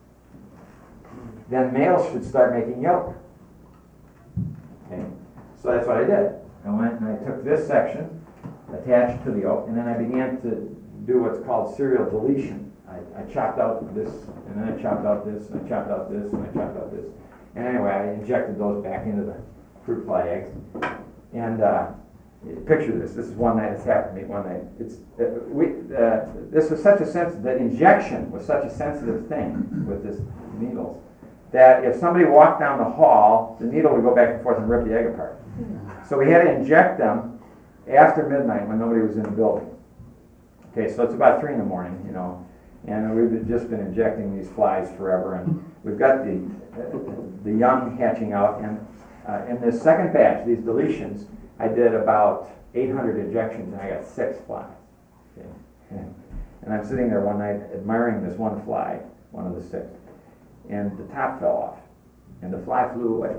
A: then males should start making yolk. Okay? So that's what I did. I went and I took this section, attached to the yolk, and then I began to do what's called serial deletion. I, I chopped out this, and then I chopped out this, and I chopped out this, and I chopped out this. And anyway, I injected those back into the fruit fly eggs. And uh, picture this. This is one night. It's happened to me one night. It's uh, we. Uh, this was such a sensitive. The injection was such a sensitive thing with this needles that if somebody walked down the hall, the needle would go back and forth and rip the egg apart. So we had to inject them after midnight when nobody was in the building. Okay, so it's about three in the morning, you know, and we've just been injecting these flies forever, and we've got the the young hatching out, and uh, in this second batch, these deletions, I did about eight hundred injections, and I got six flies. Okay. And, and I'm sitting there one night admiring this one fly, one of the six, and the top fell off, and the fly flew away.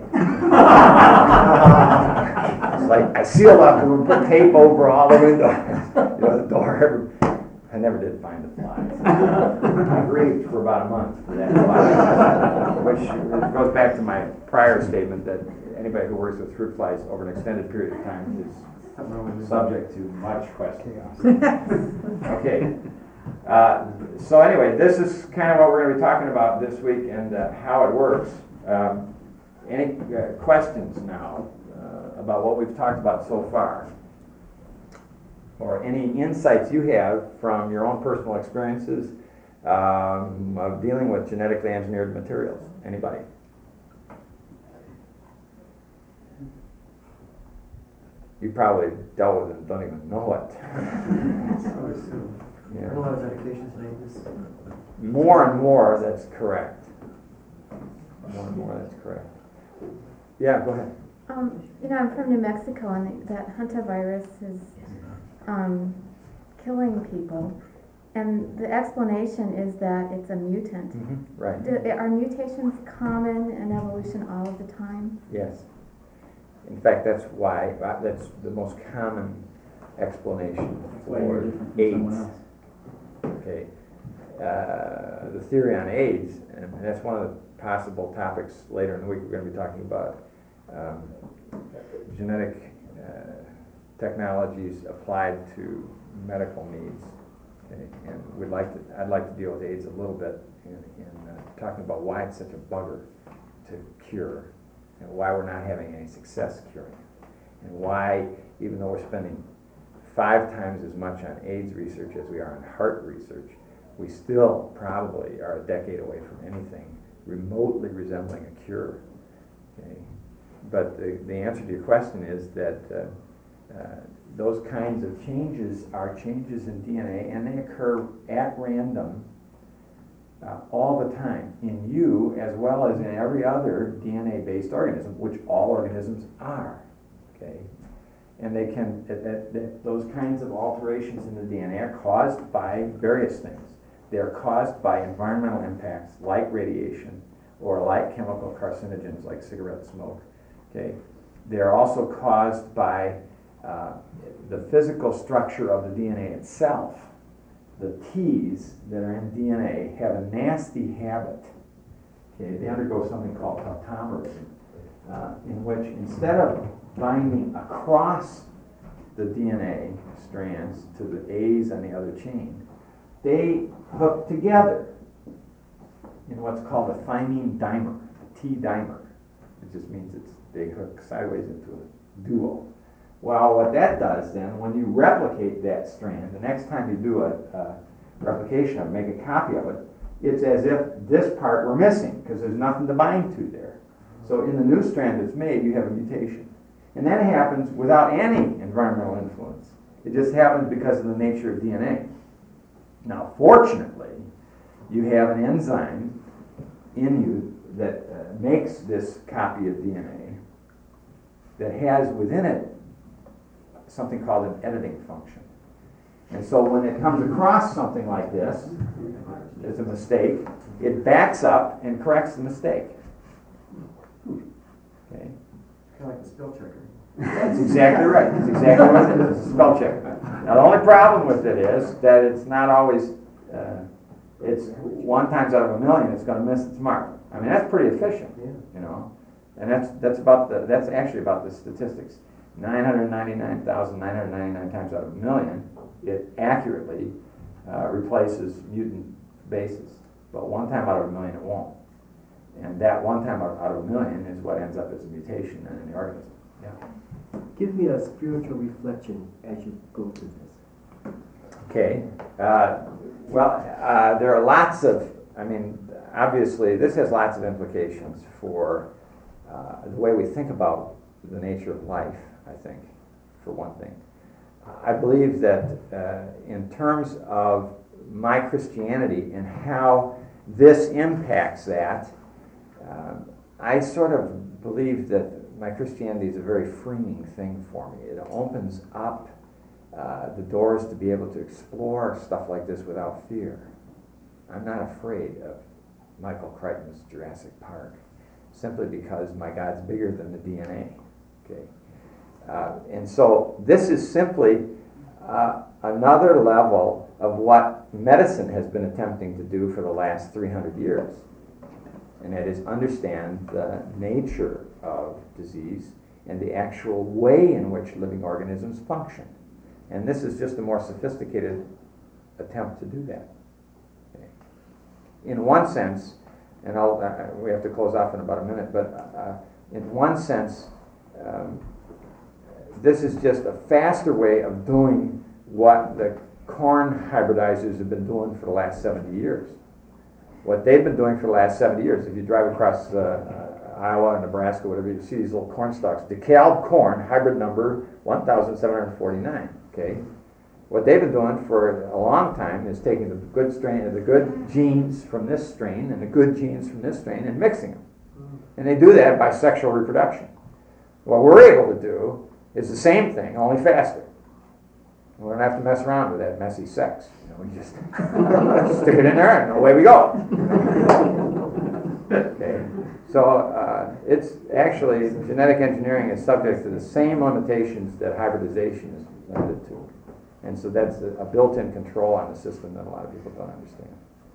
A: It's like I sealed up and we put tape over all the windows, you know, the door. I never did find the flies. I grieved for about a month for that fly, which goes back to my prior statement that anybody who works with fruit flies over an extended period of time is subject to much question. Okay. Uh, so anyway, this is kind of what we're going to be talking about this week and uh, how it works. Um, any uh, questions now uh, about what we've talked about so far? Or any insights you have from your own personal experiences um, of dealing with genetically engineered materials? Anybody? You probably dealt with it and don't even know it. Yeah.
B: A lot of medications made this.
A: More and more, that's correct. More and more, that's correct. Yeah, go ahead.
C: Um, you know, I'm from New Mexico, and that hantavirus is um, killing people. And the explanation is that it's a mutant.
A: Mm-hmm. Right.
C: Do, are mutations common in evolution all of the time?
A: Yes. In fact, that's why, uh, that's the most common explanation for AIDS. Okay. Uh, the theory on AIDS, and that's one of the possible topics later in the week. We're going to be talking about um, genetic uh, technologies applied to medical needs. Okay. And we'd like to, I'd like to deal with AIDS a little bit in, in uh, talking about why it's such a bugger to cure, and why we're not having any success curing it, and why, even though we're spending five times as much on AIDS research as we are on heart research, we still probably are a decade away from anything remotely resembling a cure. Okay? But the, the answer to your question is that uh, uh, those kinds of changes are changes in D N A, and they occur at random uh, all the time in you as well as in every other D N A-based organism, which all organisms are. Okay? And they can, that, that, that those kinds of alterations in the D N A are caused by various things. They're caused by environmental impacts like radiation or like chemical carcinogens like cigarette smoke. Okay? They're also caused by uh, the physical structure of the D N A itself. The T's that are in D N A have a nasty habit. Okay? They undergo something called tautomerism, uh, in which instead of binding across the D N A strands to the A's on the other chain, they hook together in what's called a thymine dimer, a T dimer. It just means it's they hook sideways into a duo. Well, what that does then, when you replicate that strand, the next time you do a, a replication of it, make a copy of it, it's as if this part were missing, because there's nothing to bind to there. So in the new strand that's made, you have a mutation. And that happens without any environmental influence. It just happens because of the nature of D N A. Now, fortunately, you have an enzyme in you that uh, makes this copy of D N A that has within it something called an editing function. And so when it comes across something like this, there's a mistake, it backs up and corrects the mistake. Okay?
B: Kind of like the spell checker.
A: That's exactly right. That's exactly what it is. It's a spell checker. Now the only problem with it is that it's not always, uh, it's one times out of a million it's going to miss its mark. I mean, that's pretty efficient,
B: Yeah.
A: you know. And that's that's about the that's actually about the statistics. nine hundred ninety-nine thousand nine hundred ninety-nine times out of a million, it accurately uh, replaces mutant bases. But one time out of a million it won't. And that one time out out of a million is what ends up as a mutation in the organism. Yeah.
B: Give me a spiritual reflection as you go through this.
A: Okay. Uh, well, uh, there are lots of, I mean, obviously this has lots of implications for uh, the way we think about the nature of life, I think, for one thing. I believe that uh, in terms of my Christianity and how this impacts that, uh, I sort of believe that my Christianity is a very freeing thing for me. It opens up uh, the doors to be able to explore stuff like this without fear. I'm not afraid of Michael Crichton's Jurassic Park, simply because my God's bigger than the D N A. Okay, uh, and so this is simply uh, another level of what medicine has been attempting to do for the last three hundred years, and that is understand the nature of disease and the actual way in which living organisms function. And this is just a more sophisticated attempt to do that. Okay. In one sense, and I'll, uh, we have to close off in about a minute, but uh, in one sense, um, this is just a faster way of doing what the corn hybridizers have been doing for the last seventy years. What they've been doing for the last seventy years, if you drive across uh, uh, Iowa and Nebraska, whatever, you see these little corn stalks. DeKalb corn, hybrid number one thousand seven hundred forty-nine. Okay, what they've been doing for a long time is taking the good strain, the good genes from this strain and the good genes from this strain and mixing them, and they do that by sexual reproduction. What we're able to do is the same thing, only faster. We don't have to mess around with that messy sex. You know, we just stick it in there and away we go. Okay, so uh, it's actually, genetic engineering is subject to the same limitations that hybridization is limited to. And so that's a, a built-in control on the system that a lot of people don't understand.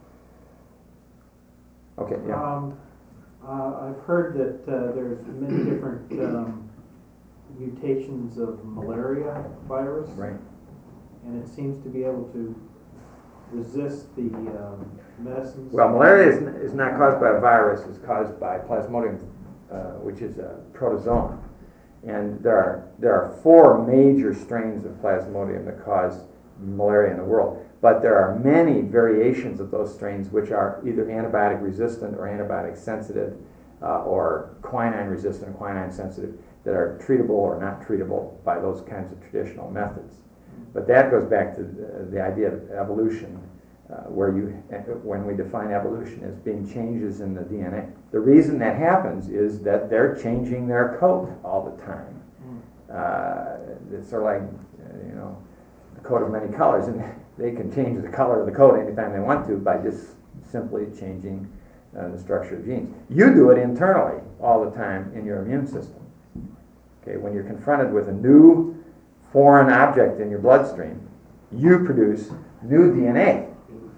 A: Okay, yeah.
E: Um, uh, I've heard that uh, there's many different um, mutations of malaria virus,
A: Right.
E: and it seems to be able to resist the um, medicines.
A: Well, malaria is, n- is not caused by a virus, it's caused by Plasmodium, uh, which is a protozoan. And there are, there are four major strains of Plasmodium that cause malaria in the world. But there are many variations of those strains which are either antibiotic resistant or antibiotic sensitive, uh, or quinine resistant or quinine sensitive, that are treatable or not treatable by those kinds of traditional methods. But that goes back to the, the idea of evolution, uh, where you, when we define evolution as being changes in the D N A. The reason that happens is that they're changing their coat all the time. Uh, it's sort of like, uh, you know, the coat of many colors, and they can change the color of the coat anytime they want to by just simply changing uh, the structure of genes. You do it internally all the time in your immune system. Okay, when you're confronted with a new foreign object in your bloodstream, you produce new D N A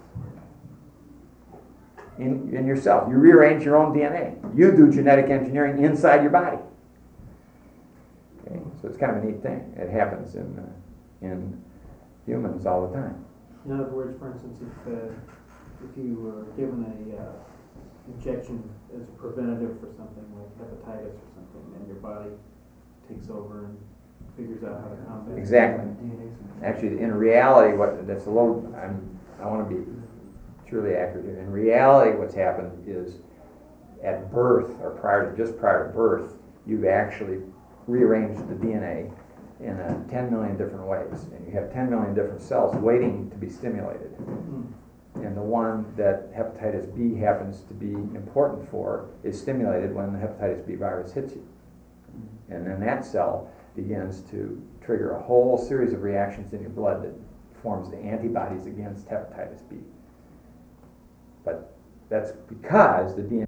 A: in, in yourself. You rearrange your own D N A. You do genetic engineering inside your body. Okay, so it's kind of a neat thing. It happens in uh, in humans all the time.
E: In other words, for instance, if uh, if you were given a uh, injection as a preventative for something like hepatitis or something, and your body takes over and figures out how to combat it.
A: Exactly. Actually, in reality, what, that's a little, I'm, I wanna be truly accurate here. In reality, what's happened is at birth, or prior to, just prior to birth, you've actually rearranged the D N A in uh, ten million different ways. And you have ten million different cells waiting to be stimulated.
E: Mm.
A: And the one that hepatitis B happens to be important for is stimulated when the hepatitis B virus hits you. And then that cell begins to trigger a whole series of reactions in your blood that forms the antibodies against hepatitis B. But that's because the D N A